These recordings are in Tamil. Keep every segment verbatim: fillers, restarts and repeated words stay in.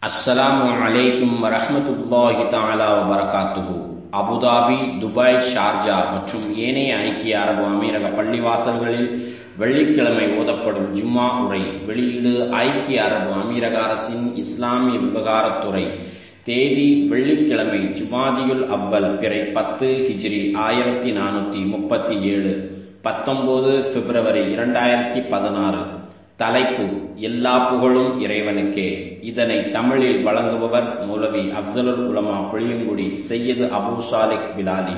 அஸ்ஸலாமு அலைக்கும் வரஹ்மத்துல்லாஹி தஆலா வபரகாத்துஹு. அபுதாபி, துபாய், ஷார்ஜா மற்றும் ஏனைய ஐக்கிய அரபு அமீரக பள்ளிவாசல்களில் வெள்ளிக்கிழமை ஓதப்படும் ஜும்மா உரை. வெளியீடு ஐக்கிய அரபு அமீரக அரசின் இஸ்லாமிய விவகாரத்துறை. தேதி வெள்ளிக்கிழமை, ஜுமாதியுல் அவ்வல், பிறை பத்து ஹிஜ்ரி ஆயிரத்தி நானூத்தி முப்பத்தி ஏழு, பத்தொன்பது பிப்ரவரி இரண்டாயிரத்தி பதினாறு. தலைப்பு: எல்லா புகழும் இறைவனுக்கே. இதனை தமிழில் வழங்குபவர் மௌலவி அப்சலுல் உலமா புளியங்குடி சையது அபு சாலிக் பிலாலி.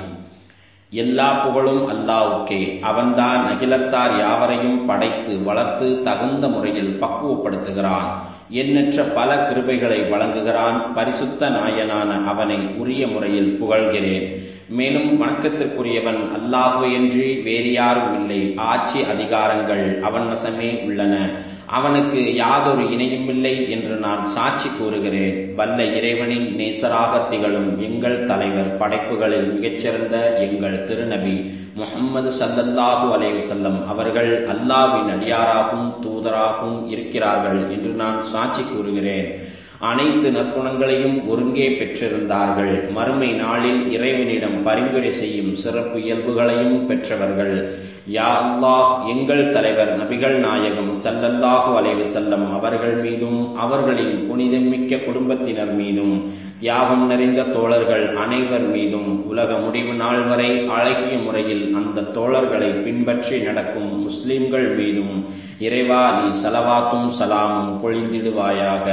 எல்லா புகழும் அல்லாஹ்வுக்கே. அவன்தான் அகிலத்தார் யாவரையும் படைத்து வளர்த்து தகுந்த முறையில் பக்குவப்படுத்துகிறான். எண்ணற்ற பல கிருபைகளை வழங்குகிறான். பரிசுத்த நாயனான அவனை உரிய முறையில் புகழ்கிறேன். மேலும் வணக்கத்திற்குரியவன் அல்லாஹ்வையன்றி வேறு யாரும் இல்லை. ஆட்சி அதிகாரங்கள் அவன் வசமே உள்ளன. அவனுக்கு யாதொரு இணையும் இல்லை என்று நான் சாட்சி கூறுகிறேன். வல்ல இறைவனின் நேசராக திகழும் எங்கள் தலைவர், படைப்புகளில் மிகச்சிறந்த எங்கள் திருநபி முஹம்மது ஸல்லல்லாஹு அலைஹி வஸல்லம் அவர்கள் அல்லாஹ்வின் அடியாராகவும் தூதராகவும் இருக்கிறார்கள் என்று நான் சாட்சி கூறுகிறேன். அனைத்து நற்குணங்களையும் ஒருங்கே பெற்றிருந்தார்கள். மறுமை நாளில் இறைவனிடம் பரிந்துரை செய்யும் சிறப்பு இயல்புகளையும் பெற்றவர்கள். யா அல்லாஹ், எங்கள் தலைவர் நபிகள் நாயகம் ஸல்லல்லாஹு அலைஹி வஸல்லம் அவர்கள் மீதும் அவர்களின் புனிதமிக்க குடும்பத்தினர் மீதும் தியாகம் நிறைந்த தோழர்கள் அனைவர் மீதும் உலக முடிவு நாள் வரை அழகிய முறையில் அந்த தோழர்களை பின்பற்றி நடக்கும் முஸ்லிம்கள் மீதும் இறைவா நீ ஸலவாத்தும் சலாமும் பொழிந்திடுவாயாக.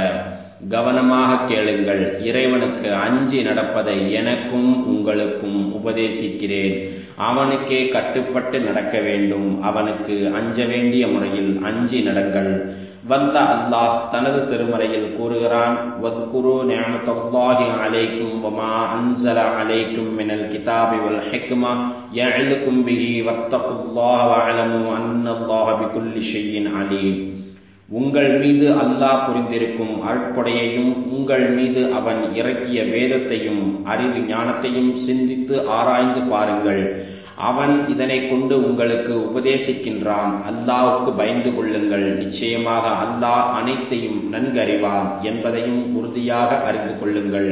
கவனமாக கேளுங்கள். இறைவனுக்கு அஞ்சி நடப்பதை எனக்கும் உங்களுக்கும் உபதேசிக்கிறேன். அவனுக்கே கட்டுப்பட்டு நடக்க வேண்டும். அவனுக்கு அஞ்ச வேண்டிய முறையில் அஞ்சி நடங்கள். வல்ல அல்லாஹ் தனது திருமறையில் கூறுகிறான்: வத்குரு நிஅமத்தல்லாஹி அலைக்கும் வமா அன்ஸல அலைக்கும் மினல் கிதாபி வல் ஹிக்மா யஅதுக்கும் பிஹி வத்தகுல்லாஹ வஅலமு அன்னல்லாஹ பிகுல்லி ஷைஇன் அலீம். உங்கள் மீது அல்லாஹ் புரிந்திருக்கும் அருட்கொடையையும் உங்கள் மீது அவன் இறக்கிய வேதத்தையும் அறிவு ஞானத்தையும் சிந்தித்து ஆராய்ந்து பாருங்கள். அவன் இதனை கொண்டு உங்களுக்கு உபதேசிக்கின்றான். அல்லாஹ்வுக்கு பயந்து கொள்ளுங்கள். நிச்சயமாக அல்லாஹ் அனைத்தையும் நன்கறிவான் என்பதையும் உறுதியாக அறிந்து கொள்ளுங்கள்.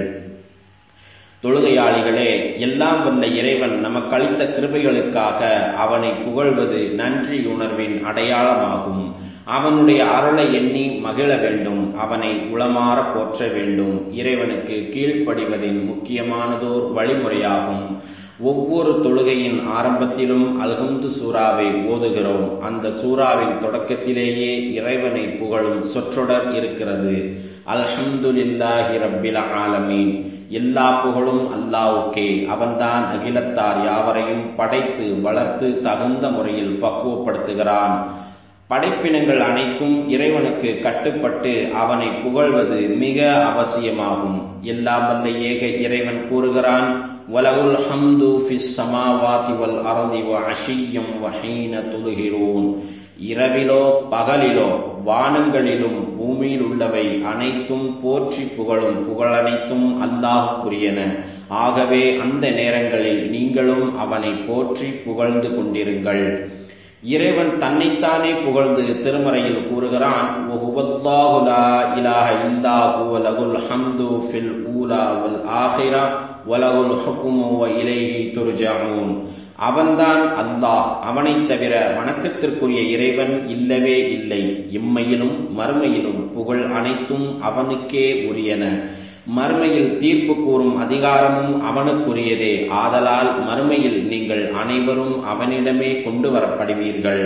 தொழுகையாளிகளே, எல்லாம் வல்ல இறைவன் நமக்களித்த கிருபைகளுக்காக அவனை புகழ்வது நன்றியுணர்வின் அடையாளமாகும். அவனுடைய அருளை எண்ணி மகிழ வேண்டும். அவனை உளமாற போற்ற வேண்டும். இறைவனுக்கு கீழ்ப்படிவதின் முக்கியமானதோர் வழிமுறையாகும். ஒவ்வொரு தொழுகையின் ஆரம்பத்திலும் அல்ஹம்து சூராவை ஓதுகிறோம். அந்த சூராவின் தொடக்கத்திலேயே இறைவனை புகழும் சொற்றொடர் இருக்கிறது. அல்ஹம்துலில்லாஹி ரப்பில் ஆலமீன். எல்லா புகழும் அல்லாஹ்வுக்கே. அவன்தான் அகிலத்தார் யாவரையும் படைத்து வளர்த்து தகுந்த முறையில் பக்குவப்படுத்துகிறான். படைப்பினங்கள் அனைத்தும் இறைவனுக்கு கட்டுப்பட்டு அவனை புகழ்வது மிக அவசியமாகும். எல்லாம் வல்ல ஏக இறைவன் கூறுகிறான்: வலகுல் ஹம்து ஃபிஸ் ஸமாவாதி வல் அர்தி வ அஷிய்யம் வ ஹீன துல்ஹிரூன். இரவிலோ பகலிலோ வானங்களிலும் பூமியில் உள்ளவை அனைத்தும் போற்றி புகழும் புகழனைத்தும் அல்லாஹ்வுக்குரியன. ஆகவே அந்த நேரங்களில் நீங்களும் அவனை போற்றி புகழ்ந்து கொண்டிருங்கள். இறைவன் தன்னைத்தானே புகழ்ந்து திருமறையில் கூறுகிறான்: வஹுவல்லாஹு லா இலாஹ இல்லா ஹுவ லகுல் ஹம்து ஃபில் ஊலா வல் ஆஹிரா வலகுல் ஹுக்மு வ இலைஹி துர்ஜஊன். அவன்தான் அல்லாஹ். அவனைத் தவிர வணக்கத்திற்குரிய இறைவன் இல்லவே இல்லை. இம்மையிலும் மறுமையிலும் புகழ் அனைத்தும் அவனுக்கே உரியன. மறுமையில் தீர்ப்பு கூறும் அதிகாரமும் அவனுக்குரியதே. ஆதலால் மறுமையில் நீங்கள் அனைவரும் அவனிடமே கொண்டு வரப்படுவீர்கள்.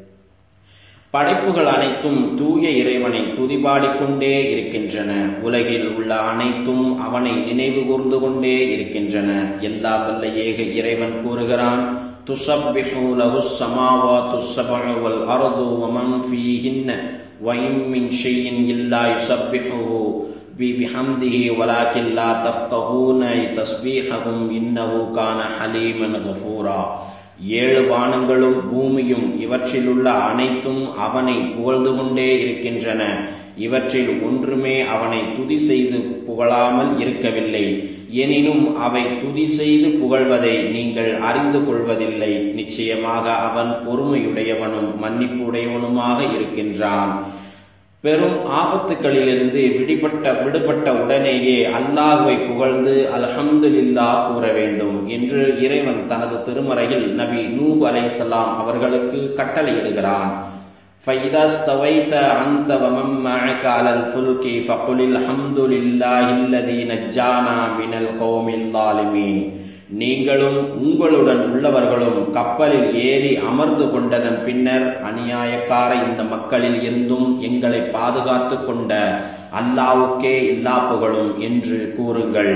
படைப்புகள் அனைத்தும் தூய இறைவனை துதிபாடிக்கொண்டே இருக்கின்றன. உலகில் உள்ள அனைத்தும் அவனை நினைவு கூர்ந்து கொண்டே இருக்கின்றன. எல்லா வல்ல ஏக இறைவன் கூறுகிறான்: துஸப்பிஹு லஹுஸ் ஸமாவாத்து ஸப்உ வல் அர்து வ மன் ஃபீஹின்ன வ இம் மின் ஷைஇன் இல்லா யுஸப்பிஹு பிஹம்திஹி வலாக்கின் லா தஃப்கஹூன தஸ்பீஹஹும் இன்னஹு கான ஹலீமன் கஃபூரா. ஏழு வானங்களும் பூமியும் இவற்றிலுள்ள அனைத்தும் அவனை புகழ்ந்து கொண்டே இருக்கின்றன. இவற்றில் ஒன்றுமே அவனை துதி செய்து புகழாமல் இருக்கவில்லை. எனினும் அவை துதி செய்து புகழ்வதை நீங்கள் அறிந்து கொள்வதில்லை. நிச்சயமாக அவன் பொறுமையுடையவனும் மன்னிப்புடையவனுமாக இருக்கின்றான். பெரும் ஆபத்துக்களிலிருந்து விடுபட்ட விடுபட்ட உடனேயே அல்லாஹ்வை புகழ்ந்து அல்ஹம்துலில்லாஹ் கூற வேண்டும் என்று இறைவன் தனது திருமறையில் நபி நூஹ் அலைஹிஸ்ஸலாம் அவர்களுக்கு கட்டளையிடுகிறான். فَإِذَا اسْتَوَيْتَ أَنْتَ وَمَن مَّعَكَ عَلَى الْفُلْكِ فَقُلِ الْحَمْدُ لِلَّهِ الَّذِي نَجَّانَا مِنَ الْقَوْمِ الظَّالِمِينَ. நீங்களும் உங்களுடன் உள்ளவர்களும் கப்பலில் ஏறி அமர்ந்து கொண்டதன் பின்னர் அநியாயக்கார இந்த மக்களில் இருந்தும் எங்களை பாதுகாத்து கொண்ட அல்லாஹ்வுக்கே எல்லா புகழும் என்று கூறுங்கள்.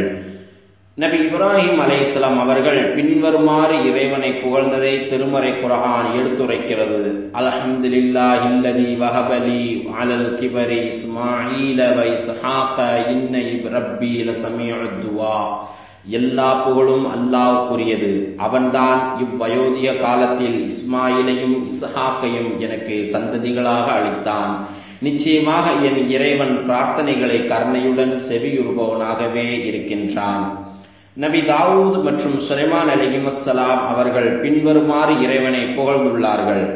நபி இப்ராஹிம் அலைஹிஸ்ஸலாம் அவர்கள் பின்வருமாறு இறைவனை புகழ்ந்ததை திருமறை குர்ஆன் எடுத்துரைக்கிறது. அல்ஹம்துலில்லாஹில்லதி வஹபலி அலல் கிபரி இஸ்மாஈல வ இஸ்ஹாக இன்ன ரப்பி லஸமீஉத் துஆ. எல்லா புகழும் அல்லாஹ்வுக்குரியது. அவன்தான் இவ்வயோதிய காலத்தில் இஸ்மாயிலையும் இஸ்ஹாக்கையும் எனக்கு சந்ததிகளாக அளித்தான். நிச்சயமாக என் இறைவன் பிரார்த்தனைகளை கருணையுடன் செவியுறுபவனாகவே இருக்கின்றான். நபி தாவூத் மற்றும் சுலைமான் அலைஹிஸ்ஸலாம் அவர்கள் பின்வருமாறு இறைவனை புகழ்ந்துள்ளார்கள்.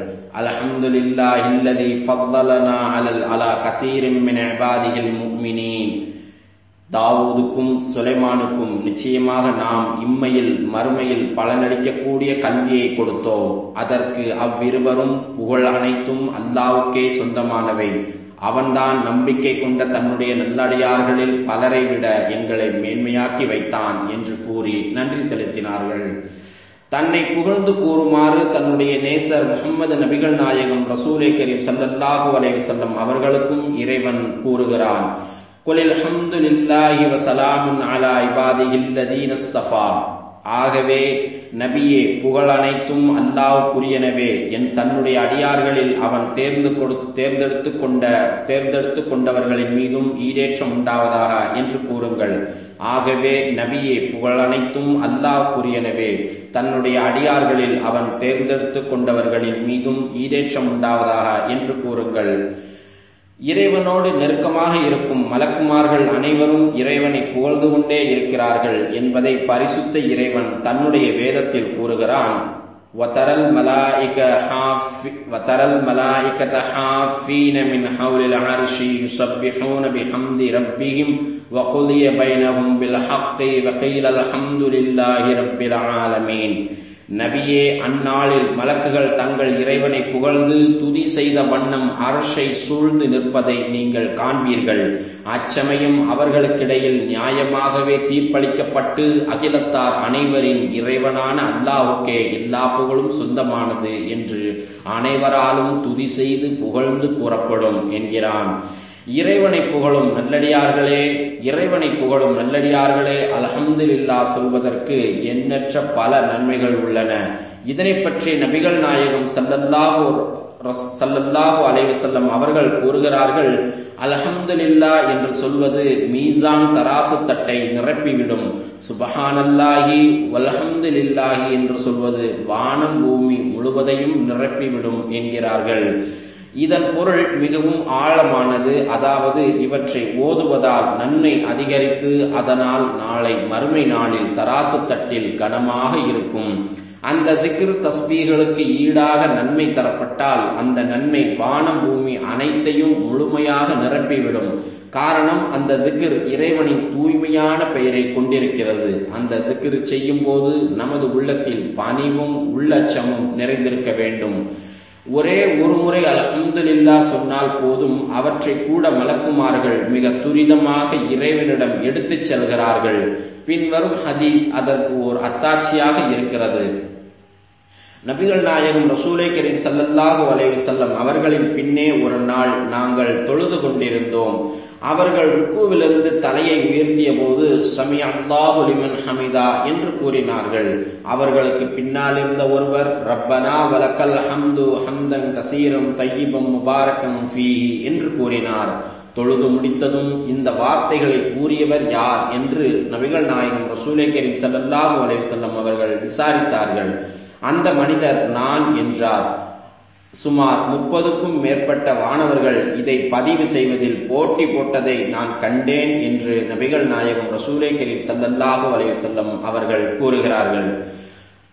அல்ஹம்துலில்லாஹில்லதி ஃபضலனா அலல் அலா கஸீரின் மின் இபாதிஹில் முஃமினீன். தாவூதுக்கும் சுலைமானுக்கும் நிச்சயமாக நாம் இம்மையில் மறுமையில் பலனளிக்கக்கூடிய கல்வியை கொடுத்தோம். அதற்கு அவ்விருவரும் புகழ் அனைத்தும் அல்லாஹ்வுக்கே சொந்தமானவை. அவன்தான் நம்பிக்கை கொண்ட தன்னுடைய நல்லடியார்களில் பலரை விட எங்களை மேன்மையாக்கி வைத்தான் என்று கூறி நன்றி செலுத்தினார்கள். தன்னை புகழ்ந்து கூறுமாறு தன்னுடைய நேசர் முஹம்மது நபிகள் நாயகம் ரசூலே கரீம் ஸல்லல்லாஹு அலைஹி வஸல்லம் அவர்களுக்கும் இறைவன் கூறுகிறான். குலில் ஹம்துலில்லாஹி வ ஸலாமுன் அலா இபாதிஹில்லதீன இஸ்தஃபா. ஆகவே நபியே, புகழ் அனைத்தும் அல்லாஹ்வுக்குரியனவே. என் தன்னுடைய அடியார்களில் அவன் தேர்ந்து கொடு தேர்ந்தெடுத்து கொண்ட தேர்ந்தெடுத்து கொண்டவர்களின் மீதும் ஈடேற்றம் உண்டாவதாக என்று கூறுங்கள். ஆகவே நபியே, புகழ் அனைத்தும் அல்லாஹ்வுக்குரியனவே. தன்னுடைய அடியார்களில் அவன் தேர்ந்தெடுத்து கொண்டவர்களின் மீதும் ஈடேற்றம் உண்டாவதாக என்று கூறுங்கள். இறைவனோடு நெருக்கமாக இருக்கும் மலக்குமார்கள் அனைவரும் இறைவனை புகழ்ந்து கொண்டே இருக்கிறார்கள் என்பதை பரிசுத்த இறைவன் தன்னுடைய வேதத்தில் கூறுகிறான். வதரல் மலாயிக ஹாஃபி வதரல் மலாயிகத ஹாஃபீன மின் ஹவ்லில் அர்ஷி யுஸப்பிஹூன பிஹம்தி ரப்பிஹிம் வகுலிய பைனஹும் பில் ஹக்கி வகீல அல்ஹம்துலில்லாஹி ரப்பில் ஆலமீன். நபியே, அந்நாளில் மலக்குகள் தங்கள் இறைவனை புகழ்ந்து துதி செய்த வண்ணம் அர்ஷை சூழ்ந்து நிற்பதை நீங்கள் காண்பீர்கள். அச்சமயம் அவர்களுக்கிடையில் நியாயமாகவே தீர்ப்பளிக்கப்பட்டு அகிலத்தார் அனைவரின் இறைவனான அல்லாஹ்வுக்கே எல்லா புகழும் சொந்தமானது என்று அனைவராலும் துதி செய்து புகழ்ந்து கூறப்படும் என்கிறான். இறைவனை புகழும் நல்லடியார்களே இறைவனை புகழும் நல்லடியார்களே அல்ஹம்துலில்லாஹ் சொல்வதற்கு எண்ணற்ற பல நன்மைகள் உள்ளன. இதனை பற்றி நபிகள் நாயகம் ஸல்லல்லாஹு ஸல்லல்லாஹு அலைஹி வஸல்லம் அவர்கள் கூறுகிறார்கள். அல்ஹம்துலில்லாஹ் என்று சொல்வது மீசான் தராசு தட்டை நிரப்பிவிடும். சுப்ஹானல்லாஹி வல்ஹம்துலில்லாஹி என்று சொல்வது வானம் பூமி முழுவதையும் நிரப்பிவிடும் என்கிறார்கள். இதன் பொருள் மிகவும் ஆழமானது. அதாவது இவற்றை ஓதுவதால் நன்மை அதிகரித்து அதனால் நாளை மறுமை நாளில் தராசு தட்டில் கனமாக இருக்கும். அந்த திக்ர் தஸ்பீகளுக்கு ஈடாக நன்மை தரப்பட்டால் அந்த நன்மை வானம் பூமி அனைத்தையும் முழுமையாக நிரப்பிவிடும். காரணம், அந்த திக்ர் இறைவனின் தூய்மையான பெயரை கொண்டிருக்கிறது. அந்த திக்ர் செய்யும் போது நமது உள்ளத்தில் பணிவும் உள்ளச்சமும் நிறைந்திருக்க வேண்டும். ஒரே ஒரு முறை அல்ஹம்துலில்லாஹ் சொன்னால் போதும். அவற்றை கூட மலக்குமார்கள் மிக துரிதமாக இறைவனிடம் எடுத்துச் செல்கிறார்கள். பின்வரும் ஹதீஸ் அதற்கு ஓர் அத்தாட்சியாக இருக்கிறது. நபிகள் நாயகம் ரசூலே கரீம் ஸல்லல்லாஹு அலைஹி வஸல்லம் அவர்களின் பின்னே ஒரு நாள் நாங்கள் தொழுது கொண்டிருந்தோம். அவர்கள் ருக்குவிலிருந்து தலையை உயர்த்திய போது சமி அல்லாஹு லிமன் ஹமிதா என்று கூறினார்கள். அவர்களுக்கு பின்னால் இருந்த ஒருவர் ரப்பனா வலக்கல் ஹம்து ஹம்தன் கசீரம் தையிபம் முபாரகம் ஃபீஹி என்று கூறினார். தொழுது முடித்ததும் இந்த வார்த்தைகளை கூறியவர் யார் என்று நபிகள் நாயகம் ரசூலே கரீம் ஸல்லல்லாஹு அலைஹி வஸல்லம் அவர்கள் விசாரித்தார்கள். அந்த மனிதர் நான் என்றார். சுமார் முப்பதுக்கும் மேற்பட்ட வானவர்கள் இதை பதிவு செய்வதில் போட்டி போட்டதை நான் கண்டேன் என்று நபிகள் நாயகம் ரசூலே கரீம் ஸல்லல்லாஹு அலைஹி வஸல்லம் அவர்கள் கூறுகிறார்கள்.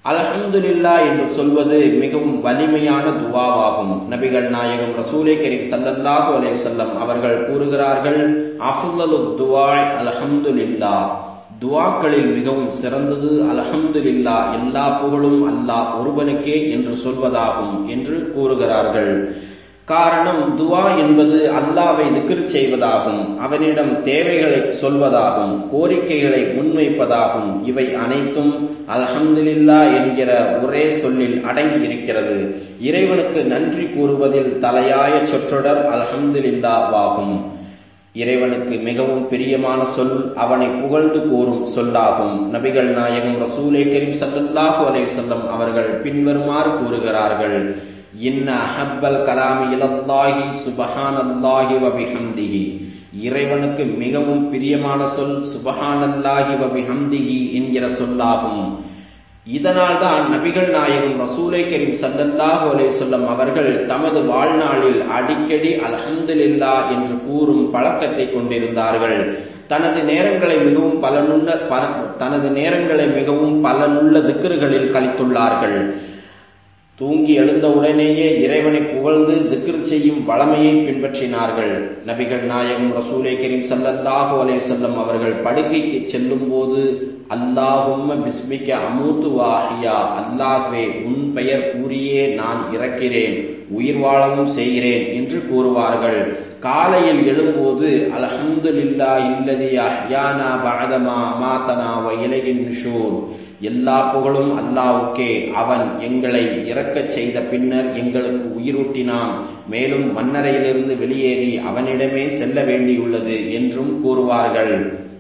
அல்ஹம்துலில்லாஹ் என்று சொல்வது மிகவும் வலிமையான துஆவாகும். நபிகள் நாயகம் ரசூலே கரீம் ஸல்லல்லாஹு அலைஹி வஸல்லம் அவர்கள் கூறுகிறார்கள், அஃதலுத் துஆ அல்ஹம்துலில்லாஹ், துஆக்களில் மிகவும் சிறந்தது அல்ஹம்துலில்லாஹ், எல்லா புகழும் அல்லாஹ் ஒருவனுக்கே என்று சொல்வதாகும் என்று கூறுகிறார்கள். காரணம், துஆ என்பது அல்லாஹ்வை திக்ர் செய்வதாகும், அவனிடம் தேவைகளை சொல்வதாகும், கோரிக்கைகளை முன்வைப்பதாகும். இவை அனைத்தும் அல்ஹம்துலில்லாஹ் என்கிற ஒரே சொல்லில் அடங்கி இருக்கிறது. இறைவனுக்கு நன்றி கூறுவதில் தலையாய சொற்றொடர் அல்ஹம்துலில்லாஹ் ஆகும். இறைவனுக்கு மிகவும் பிரியமான சொல் அவனை புகழ்ந்து கூறும் சொல்லாகும். நபிகள் நாயகம் ரசூலே கரீம் ஸல்லல்லாஹு அலைஹி வஸல்லம் அவர்கள் பின்வருமாறு கூறுகிறார்கள், இன்ன அஹப்பல் கலாமி இலல்லாஹி சுப்ஹானல்லாஹி வ பிஹம்திஹி, இறைவனுக்கு மிகவும் பிரியமான சொல் சுப்ஹானல்லாஹி வ பிஹம்திஹி என்கிற சொல்லாகும். இதனால் தான் நபிகள் நாயகம் ரசூலே கரீம் ஸல்லல்லாஹு அலைஹி வஸல்லம் அவர்கள் தமது வாழ்நாளில் அடிக்கடி அல்ஹம்துலில்லாஹ் என்று கூறும் பழக்கத்தை கொண்டிருந்தார்கள். தனது நேரங்களை மிகவும் பலனுள்ள தனது நேரங்களை மிகவும் பலனுள்ள திக்ருகளில் கழித்துள்ளார்கள். தூங்கி எழுந்தவுடனேயே இறைவனை புகழ்ந்து திக்ர் செய்யும் வளமையை பின்பற்றினார்கள். நபிகள் நாயகம் ரசூலே கரீம் ஸல்லல்லாஹு அலைஹி வஸல்லம் அவர்கள் படுக்கைக்கு செல்லும் போது, அல்லாஹும்ம பிஸ்மிக அமூது வ அஹ்யா, அல்லாஹ்வே உன் பெயர் கூறியே நான் இறக்கிறேன், உயிர் வாழவும் செய்கிறேன் என்று கூறுவார்கள். காலையில் எழும்போது, அல்ஹம்துலில்லாஹி அல்லதி அஹ்யானா பஅதமா அமாதனா வ இலைஹின் நுஷூர், எல்லா புகழும் அல்லாஹ்வுக்கே, அவன் எங்களை இறக்கச் செய்த பின்னர் எங்களுக்கு உயிரூட்டினான், மேலும் மண்ணறையிலிருந்து வெளியேறி அவனிடமே செல்ல வேண்டியுள்ளது என்றும் கூறுவார்கள்.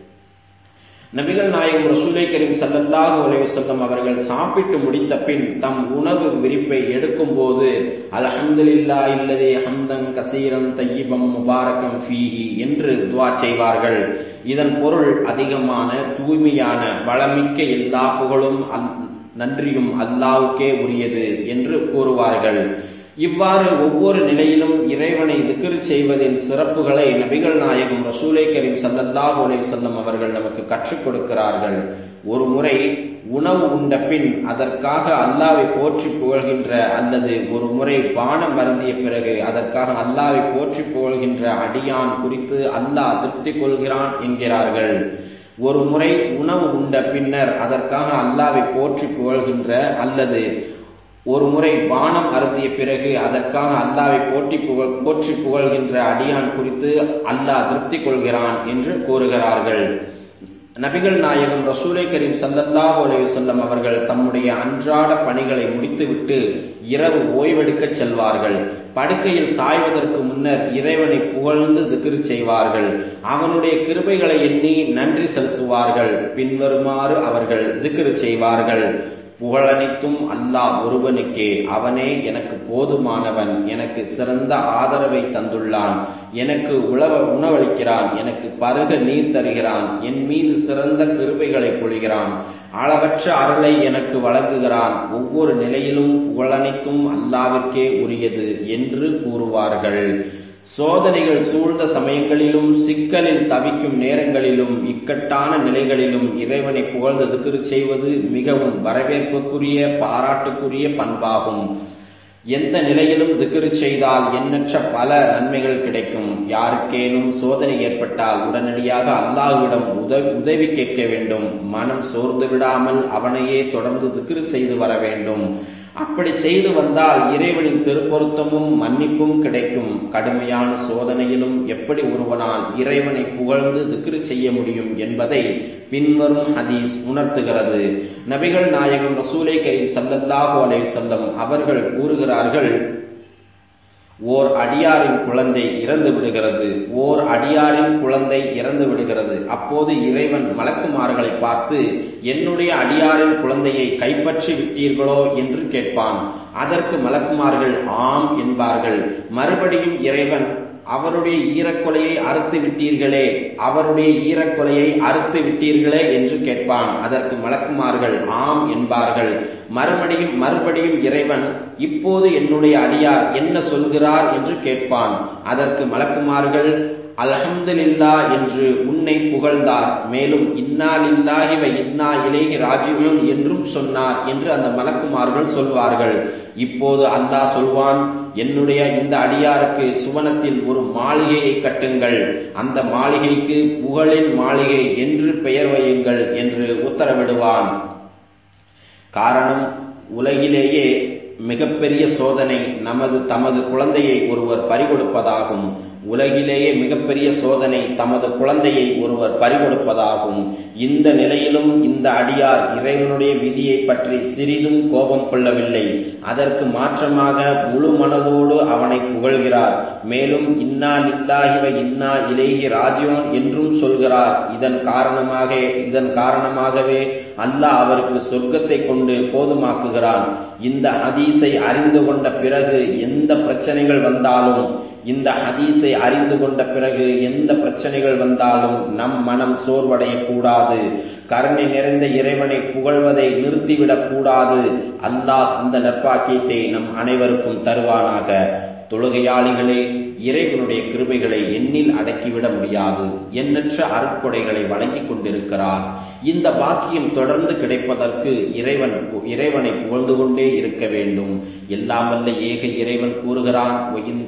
நபிகள் நாயகம் ரசூலே கரீம் ஸல்லல்லாஹு அலைஹி வஸல்லம் அவர்கள் சாப்பிட்டு முடித்த பின் தம் உணவு விரிப்பை எடுக்கும் போது, அல்ஹம்துலில்லாஹி அல்லதி ஹம்தன் கஸீரன் தய்யிபம் முபாரகம் ஃபீஹி என்று துஆ செய்வார்கள். இதன் பொருள், அதிகமான தூய்மையான வளமிக்க எல்லா புகழும் நன்றியும் அல்லாஹ்வுக்கே உரியது என்று கூறுவார்கள். இவ்வாறு ஒவ்வொரு நிலையிலும் இறைவனை திக்ர் செய்வதின் சிறப்புகளை நபிகள் நாயகம் ரசூலே கரீம் ஸல்லல்லாஹு அலைஹி வஸல்லம் அவர்கள் நமக்கு கற்றுக் கொடுக்கிறார்கள். ஒரு முறை உணவு உண்ட பின் அதற்காக அல்லாஹ்வை போற்றி புகழ்கின்ற அல்லது ஒரு முறை பானம் அருந்திய பிறகு அதற்காக அல்லாஹ்வை போற்றி புகழ்கின்ற அடியான் குறித்து அல்லாஹ் திருப்தி கொள்கிறான் என்கிறார்கள். ஒரு முறை உணவு உண்ட பின்னர் அதற்காக அல்லாஹ்வை போற்றி புகழ்கின்ற அல்லது ஒரு முறை பானம் அருந்திய பிறகு அதற்காக அல்லாஹ்வை போற்றி புகழ் போற்றி புகழ்கின்ற அடியான் குறித்து அல்லாஹ் திருப்தி கொள்கிறான் என்று கூறுகிறார்கள். நபிகள் நாயகம் ரசூலே கரீம் ஸல்லல்லாஹு அலைஹி வஸல்லம் அவர்கள் தம்முடைய அன்றாட பணிகளை முடித்துவிட்டு இரவு ஓய்வெடுக்க செல்வார்கள். படுக்கையில் சாய்வதற்கு முன்னர் இறைவனை புகழ்ந்து திக்ர் செய்வார்கள். அவனுடைய கிருபைகளை எண்ணி நன்றி செலுத்துவார்கள். பின்வருமாறு அவர்கள் திக்ர் செய்வார்கள்: புகழனைத்தும் அல்லாஹ் ஒருவனுக்கே, அவனே எனக்கு போதுமானவன், எனக்கு சிறந்த ஆதரவை தந்துள்ளான், எனக்கு உழவ உணவளிக்கிறான், எனக்கு பருக நீர் தருகிறான், என் மீது சிறந்த கிருபைகளை பொழிகிறான், அளவற்ற அருளை எனக்கு வழங்குகிறான், ஒவ்வொரு நிலையிலும் புகழனைத்தும் அல்லாஹ்விற்கே உரியது என்று கூறுவார்கள். சோதனைகள் சூழ்ந்த சமயங்களிலும் சிக்கலில் தவிக்கும் நேரங்களிலும் இக்கட்டான நிலைகளிலும் இறைவனை புகழ்ந்து திக்ர் செய்வது மிகவும் வரவேற்புக்குரிய பாராட்டுக்குரிய பண்பாகும். எந்த நிலையிலும் திக்ர் செய்தால் எண்ணற்ற பல நன்மைகள் கிடைக்கும். யாருக்கேனும் சோதனை ஏற்பட்டால் உடனடியாக அல்லாஹ்விடம் உதவி உதவி கேட்க வேண்டும். மனம் சோர்ந்து விடாமல் அவனையே தொடர்ந்து திக்ர் செய்து வர வேண்டும். அப்படி செய்து வந்தால் இறைவனின் திருப்பொருத்தமும் மன்னிப்பும் கிடைக்கும். கடுமையான சோதனையிலும் எப்படி ஒருவனால் இறைவனை புகழ்ந்து திக்ர் செய்ய முடியும் என்பதை பின்வரும் ஹதீஸ் உணர்த்துகிறது. நபிகள் நாயகம் ரசூலே கரீம் ஸல்லல்லாஹு அலைஹி வஸல்லம் அவர்கள் கூறுகிறார்கள்: ஓர் அடியாரின் குழந்தை இறந்து விடுகிறது ஓர் அடியாரின் குழந்தை இறந்து விடுகிறது அப்போது இறைவன் மலக்குமார்களை பார்த்து, என்னுடைய அடியாரின் குழந்தையை கைப்பற்றி விட்டீர்களோ என்று கேட்பான். அதற்கு மலக்குமார்கள் ஆம் என்பார்கள். மறுபடியும் இறைவன், அவருடைய ஈரக்கொலையை அறுத்து விட்டீர்களே அவருடைய ஈரக்கொலையை அறுத்து விட்டீர்களே என்று கேட்பான். அதற்கு மலக்குமார்கள் ஆம் என்பார்கள். மறுபடியும் மறுபடியும் இறைவன், இப்போது என்னுடைய அடியார் என்ன சொல்கிறார் என்று கேட்பான். அதற்கு மலக்குமார்கள், அல்ஹம்துலில்லாஹ் என்று உன்னை புகழ்ந்தார். மேலும் இன்னா லில்லாஹி வ இன்னா இலைஹி ராஜிஊன் என்றும் சொன்னார் என்று அந்த மலக்குமார்கள் சொல்வார்கள். இப்போது அல்லாஹ் சொல்வான், என்னுடைய இந்த அடியாருக்கு சுவனத்தில் ஒரு மாளிகையை கட்டுங்கள், அந்த மாளிகைக்கு புகழின் மாளிகை என்று பெயர் வையுங்கள் என்று உத்தரவிடுவான். காரணம், உலகிலேயே மிகப்பெரிய சோதனை நமது தமது குழந்தையை ஒருவர் பறிகொடுப்பதாகும். உலகிலேயே மிகப்பெரிய சோதனை தமது குழந்தையை ஒருவர் பறிகொடுப்பதாகும். இந்த நிலையிலும் இந்த அடியார் இறைவனுடைய விதியை பற்றி சிறிதும் கோபம் கொள்ளவில்லை. அதற்கு மாற்றமாக முழு மனதோடு அவனை புகழ்கிறார். மேலும் இன்னா லில்லாஹி வ இன்னா இலைஹி ராஜிஊன் என்றும் சொல்கிறார். இதன் காரணமாக இதன் காரணமாகவே அல்லாஹ் அவருக்கு சொர்க்கத்தை கொண்டு போதுமாக்குகிறான். இந்த ஹதீஸை அறிந்து கொண்ட பிறகு எந்த பிரச்சனைகள் வந்தாலும் இந்த ஹதீஸை அறிந்து கொண்ட பிறகு எந்த பிரச்சனைகள் வந்தாலும் நம் மனம் சோர்வடையக்கூடாது. கருணை நிறைந்த இறைவனை புகழ்வதை நிறுத்திவிடக் கூடாது. அல்லாஹ் அந்த நற்பாக்கியத்தை நம் அனைவருக்கும் தருவானாக. தொழுகையாளிகளே, இறைவனுடைய கிருபைகளை எண்ணில் அடக்கிவிட முடியாது. எண்ணற்ற அருட்கொடைகளை வழங்கி கொண்டிருக்கிறார். இந்த பாக்கியம் தொடர்ந்து கிடைப்பதற்கு இறைவன் இறைவனை புகழ்ந்து கொண்டே இருக்க வேண்டும். எல்லாம் வல்ல ஏக இறைவன் கூறுகிறான்,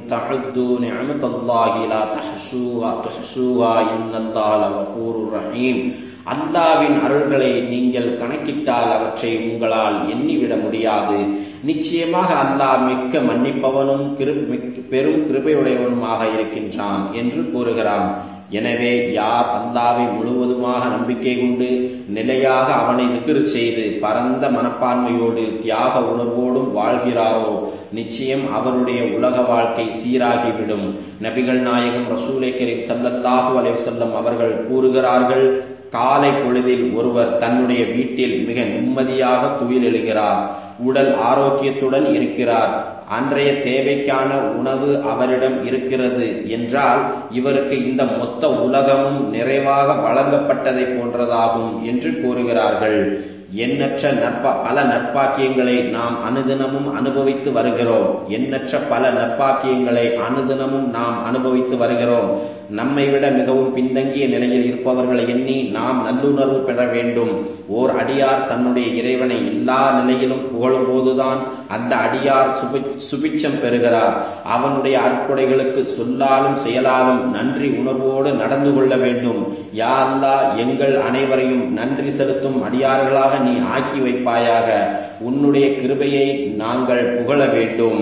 அல்லாவின் அருள்களை நீங்கள் கணக்கிட்டால் அவற்றை உங்களால் எண்ணிவிட முடியாது. நிச்சயமாக அல்லாஹ் மிக்க மன்னிப்பவனும் பெரும் கிருபையுடையவனுமாக இருக்கின்றான் என்று கூறுகிறான். எனவே யார் அல்லாஹ்வை முழுவதுமாக நம்பிக்கை கொண்டு நிலையாக அவனை திக்ர் செய்து பரந்த மனப்பான்மையோடு தியாக உணர்வோடும் வாழ்கிறாரோ, நிச்சயம் அவருடைய உலக வாழ்க்கை சீராகிவிடும். நபிகள் நாயகம் ரசூலை கரீம் ஸல்லல்லாஹு அலைஹி வஸல்லம் அவர்கள் கூறுகிறார்கள், காலை பொழுதில் ஒருவர் தன்னுடைய வீட்டில் மிக நிம்மதியாக துயிலெழுகிறார், உடல் ஆரோக்கியத்துடன் இருக்கிறார், அன்றைய தேவைக்கான உணவு அவரிடம் இருக்கிறது என்றால் இவருக்கு இந்த மொத்த உலகமும் நிறைவாக வழங்கப்பட்டதை போன்றதாகும் என்று கூறுகிறார்கள். எண்ணற்ற நற்பா பல நற்பாக்கியங்களை நாம் அனுதினமும் அனுபவித்து வருகிறோம். எண்ணற்ற பல நற்பாக்கியங்களை அனுதினமும் நாம் அனுபவித்து வருகிறோம். நம்மை விட மிகவும் பின்தங்கிய நிலையில் இருப்பவர்களை எண்ணி நாம் நல்லுணர்வு பெற வேண்டும். ஓர் அடியார் தன்னுடைய இறைவனை எல்லா நிலையிலும் புகழும் போதுதான் அந்த அடியார் சுபி சுபிட்சம் பெறுகிறார். அவனுடைய அற்புடைகளுக்கு சொல்லாலும் செயலாலும் நன்றி உணர்வோடு நடந்து கொள்ள வேண்டும். யா அல்லாஹ், எங்கள் அனைவரையும் நன்றி செலுத்தும் அடியார்களாக நீ ஆக்கி வைப்பாயாக. உன்னுடைய கிருபையை நாங்கள் புகழ வேண்டும்.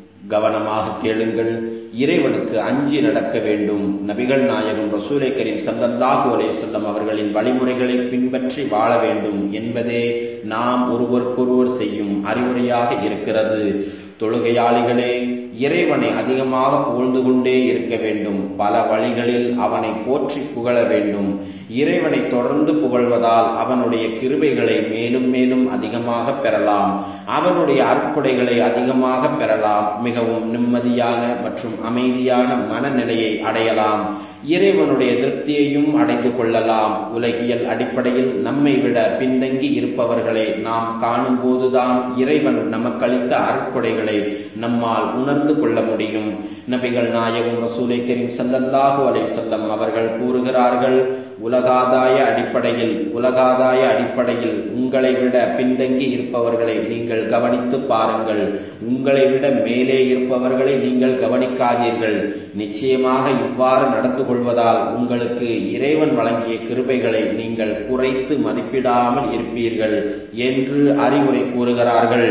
கவனமாக கேளுங்கள். இறைவனுக்கு அஞ்சி நடக்க வேண்டும். நபிகள் நாயகம் ரசூலை கரீம் ஸல்லல்லாஹு அலைஹி வஸல்லம் அவர்களின் வழிமுறைகளை பின்பற்றி வாழ வேண்டும் என்பதே நாம் ஒருவருக்கொருவர் செய்யும் அறிவுரையாக இருக்கிறது. தொழுகையாளிகளே, இறைவனை அதிகமாக புகழ்ந்து கொண்டே இருக்க வேண்டும். பல வழிகளில் அவனை போற்றி புகழ வேண்டும். இறைவனை தொடர்ந்து புகழ்வதால் அவனுடைய கிருபைகளை மேலும் மேலும் அதிகமாக பெறலாம். அவனுடைய அற்புடைகளை அதிகமாக பெறலாம். மிகவும் நிம்மதியான மற்றும் அமைதியான மனநிலையை அடையலாம். இறைவனுடைய திருப்தியையும் அடைந்து கொள்ளலாம். உலகியல் அடிப்படையில் நம்மை விட பின்தங்கி இருப்பவர்களை நாம் காணும் போதுதான் இறைவன் நமக்களித்த அருட்கொடைகளை நம்மால் உணர்ந்து கொள்ள முடியும். நபிகள் நாயகம் ரசூலை கரீம் ஸல்லல்லாஹு அலைஹி வஸல்லம் அவர்கள் கூறுகிறார்கள், உலகாதாய அடிப்படையில் உலகாதாய அடிப்படையில் உங்களை விட பின்தங்கி இருப்பவர்களை நீங்கள் கவனித்து பாருங்கள். உங்களை விட மேலே இருப்பவர்களை நீங்கள் கவனிக்காதீர்கள். நிச்சயமாக இவ்வாறு நடந்து கொள்வதால் உங்களுக்கு இறைவன் வழங்கிய கிருபைகளை நீங்கள் குறைத்து மதிப்பிடாமல் இருப்பீர்கள் என்று அறிவுரை கூறுகிறார்கள்.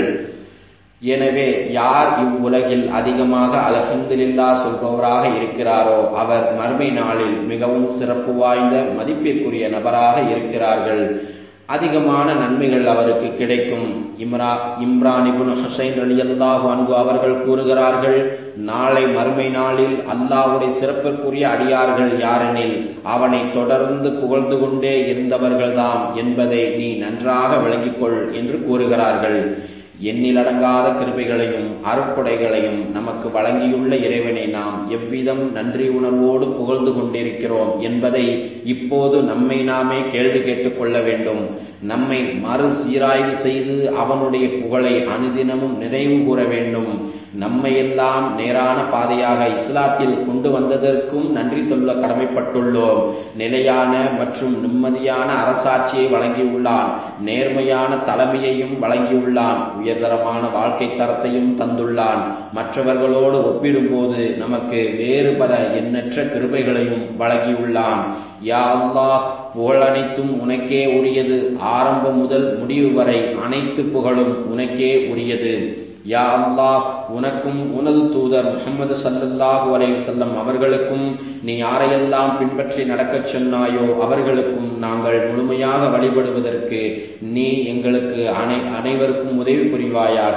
எனவே யார் இவ்வுலகில் அதிகமாக அல்ஹம்துலில்லாஹ் சொல்பவராக இருக்கிறாரோ அவர் மறுமை நாளில் மிகவும் சிறப்பு வாய்ந்த மதிப்பிற்குரிய நபராக இருக்கிறார்கள். அதிகமான நன்மைகள் அவருக்கு கிடைக்கும். இம்ரா இம்ரான் இப்னு ஹுசைன் ரலியல்லாஹு அன்ஹு அவர்கள் கூறுகிறார்கள், நாளை மறுமை நாளில் அல்லாஹ்வுடைய சிறப்பிற்குரிய அடியார்கள் யாரெனில் அவனை தொடர்ந்து புகழ்ந்து கொண்டே இருந்தவர்கள்தாம் என்பதை நீ நன்றாக விளங்கிக் கொள் என்று கூறுகிறார்கள். எண்ணிலடங்காத கிருபைகளையும் அருட்கொடைகளையும் நமக்கு வழங்கியுள்ள இறைவனை நாம் எவ்விதம் நன்றி உணர்வோடு புகழ்ந்து கொண்டிருக்கிறோம் என்பதை இப்போது நம்மை நாமே கேள்வி கேட்டுக் கொள்ள வேண்டும். நம்மை மறு சீராய்வு செய்து அவனுடைய புகழை அனுதினமும் நினைவு கூற வேண்டும். நம்மையெல்லாம் நேரான பாதையாக இஸ்லாத்தில் கொண்டு வந்ததற்கும் நன்றி சொல்ல கடமைப்பட்டுள்ளோம். நிலையான மற்றும் நிம்மதியான அரசாட்சியை வழங்கியுள்ளான். நேர்மையான தலைமையையும் வழங்கியுள்ளான். உயர்தரமான வாழ்க்கை தரத்தையும் தந்துள்ளான். மற்றவர்களோடு ஒப்பிடும்போது நமக்கு வேறு பல எண்ணற்ற கிருபைகளையும் வழங்கியுள்ளான். யா அல்லாஹ், புகழ் அனைத்தும் உனக்கே உரியது. ஆரம்பம் முதல் முடிவு வரை அனைத்து புகழும் உனக்கே உரியது. யா அல்லாஹ், உனக்கும் உனது தூதர் முஹம்மது ஸல்லல்லாஹு அலைஹி வஸல்லம் அவர்களுக்கும் நீ யாரையெல்லாம் பின்பற்றி நடக்கச் சொன்னாயோ அவர்களுக்கும் நாங்கள் முழுமையாக வழிபடுவதற்கு நீ எங்களுக்கு அனை அனைவருக்கும் உதவி புரிவாயாக.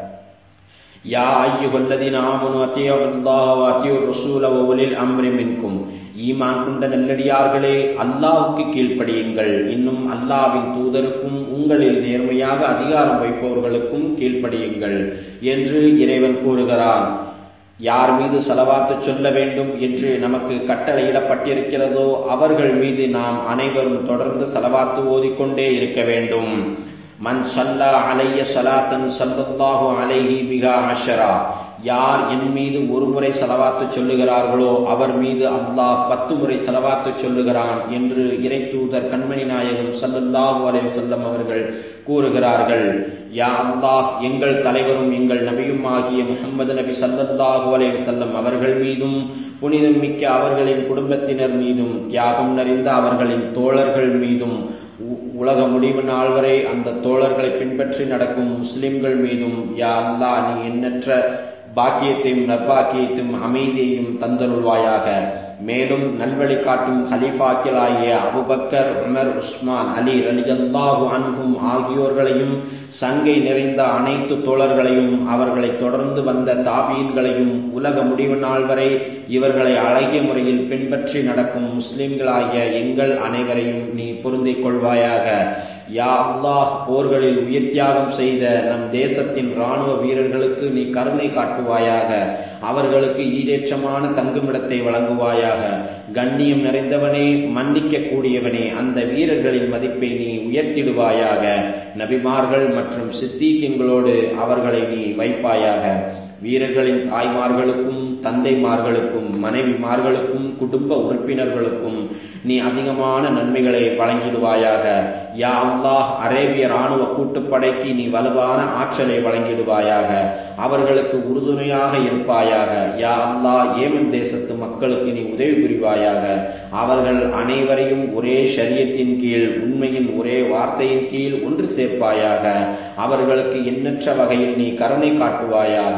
யா அய்யுஹல்லதீன ஆமனு அத்தியுல்லாஹ வ அத்தியுர் ரசூல வ உலில் அம்ரி மின்கும். ஈமான் கொண்ட நல்லடியார்களே, அல்லாஹ்வுக்கு கீழ்ப்படியுங்கள். இன்னும் அல்லாஹ்வின் தூதருக்கும் உங்களில் நேர்மையாக அதிகாரம் வைப்பவர்களுக்கும் கீழ்ப்படியுங்கள் என்று இறைவன் கூறுகிறான். யார் மீது ஸலவாத்து சொல்ல வேண்டும் என்று நமக்கு கட்டளையிடப்பட்டிருக்கிறதோ அவர்கள் மீது நாம் அனைவரும் தொடர்ந்து ஸலவாத்து ஓதிக்கொண்டே இருக்க வேண்டும். மன் ஸல்லா அலைய ஸலாத்தன் ஸல்லல்லாஹு அலைஹி பிஹா அஷரா. யார் என் மீது ஒரு முறை ஸலவாத்து சொல்லுகிறார்களோ அவர் மீது அல்லாஹ் பத்து முறை ஸலவாத்து சொல்லுகிறான் என்று இறை தூதர் கண்மணி நாயகம் ஸல்லல்லாஹு அலைஹி வஸல்லம் அவர்கள் கூறுகிறார்கள். யா அல்லாஹ், எங்கள் தலைவரும் எங்கள் நபியும் ஆகிய முஹம்மது நபி ஸல்லல்லாஹு அலைஹி வஸல்லம் அவர்கள் மீதும் புனிதம் மிக்க அவர்களின் குடும்பத்தினர் மீதும் தியாகம் நிறைந்த அவர்களின் தோழர்கள் மீதும் உலக முடிவு நாள் வரை அந்த தோழர்களை பின்பற்றி நடக்கும் முஸ்லிம்கள் மீதும் யா அல்லாஹ் நீ எண்ணற்ற பாக்கியத்தையும் நற்பாக்கியத்தையும் அமைதியையும் தந்தருள்வாயாக. மேலும் நல்வழி காட்டும் கலீஃபாக்களாகிய அபூபக்கர், உமர், உஸ்மான், அலி ரலியல்லாஹு அன்ஹும் ஆகியோர்களையும் சங்கை நிறைந்த அனைத்து தோழர்களையும் அவர்களை தொடர்ந்து வந்த தாபீன்களையும் உலக முடிவு நாள் வரை இவர்களை அழகிய முறையில் பின்பற்றி நடக்கும் முஸ்லிம்களாகிய எங்கள் அனைவரையும் நீ பொருந்திக் கொள்வாயாக. யா அல்லாஹ், போர்களில் உயிர் தியாகம் செய்த நம் தேசத்தின் இராணுவ வீரர்களுக்கு நீ கருணை காட்டுவாயாக. அவர்களுக்கு ஈடேற்றமான தங்குமிடத்தை வழங்குவாயாக. கண்ணியம் நிறைந்தவனே, மன்னிக்க கூடியவனே, அந்த வீரர்களின் மதிப்பை நீ உயர்த்திடுவாயாக. நபிமார்கள் மற்றும் சித்தீக்கின்களோடு அவர்களை நீ வைப்பாயாக. வீரர்களின் தாய்மார்களுக்கும் தந்தைமார்களுக்கும் மனைவிமார்களுக்கும் குடும்ப உறுப்பினர்களுக்கும் நீ அதிகமான நன்மைகளை வழங்கிடுவாயாக. யா அல்லாஹ், அரேபிய இராணுவ கூட்டுப்படைக்கு நீ வலுவான ஆற்றலை வழங்கிடுவாயாக. அவர்களுக்கு உறுதுணையாக இருப்பாயாக. யா அல்லாஹ், ஏமன் தேசத்து மக்களுக்கு நீ உதவி புரிவாயாக. அவர்கள் அனைவரையும் ஒரே ஷரியத்தின் கீழ் உண்மையின் ஒரே வார்த்தையின் கீழ் ஒன்று சேர்ப்பாயாக. அவர்களுக்கு எண்ணற்ற வகையில் நீ கருணை காட்டுவாயாக.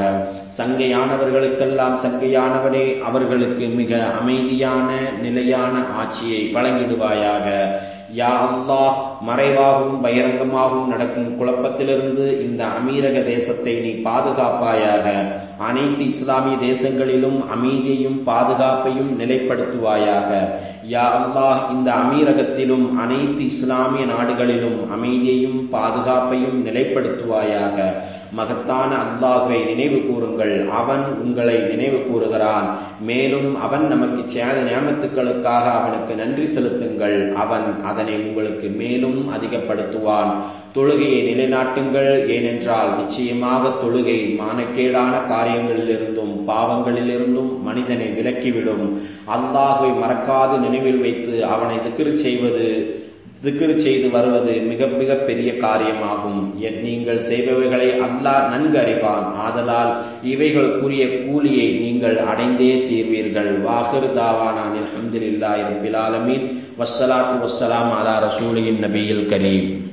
சங்கையானவர்களுக்கெல்லாம் சங்கையானவனே, அவர்களுக்கு மிக அமைதியான நிலையான ஆட்சியை வழங்கிடுவாயாக. யா அல்லாஹ், மறைவாகவும் பகிரங்கமாகவும் நடக்கும் குழப்பத்திலிருந்து இந்த அமீரக தேசத்தை நீ பாதுகாப்பாயாக. அனைத்து இஸ்லாமிய தேசங்களிலும் அமைதியையும் பாதுகாப்பையும் நிலைப்படுத்துவாயாக. யா அல்லாஹ், இந்த அமீரகத்திலும் அனைத்து இஸ்லாமிய நாடுகளிலும் அமைதியையும் பாதுகாப்பையும் நிலைப்படுத்துவாயாக. மகத்தான அல்லாஹ்வை நினைவு கூறுங்கள், அவன் உங்களை நினைவு கூறுகிறான். மேலும் அவன் நமக்கு செய்த நியாமத்துக்களுக்காக அவனுக்கு நன்றி செலுத்துங்கள், அவன் அதனை உங்களுக்கு மேலும் அதிகப்படுத்துவான். தொழுகையை நிலைநாட்டுங்கள், ஏனென்றால் நிச்சயமாக தொழுகை மானக்கேடான காரியங்களிலிருந்தும் பாவங்களிலிருந்தும் மனிதனை விலக்கிவிடும். அல்லாஹ்வை மறக்காது நினைவில் வைத்து அவனை திக்ர் செய்வது திக்ர் செய்து வருவது மிக மிக பெரிய காரியமாகும். நீங்கள் செய்பவைகளை அல்லாஹ் நன்கு அறிவான். ஆதலால் இவைகளுக்குரிய கூலியை நீங்கள் அடைந்தே தீர்வீர்கள். வாஹிர் தாவானா அல்ஹம்துலில்லாஹி ரப்பில் ஆலமீன். வஸ்ஸலாத்து வஸ்ஸலாமு அலா ரசூலின் நபியில் கரீம்.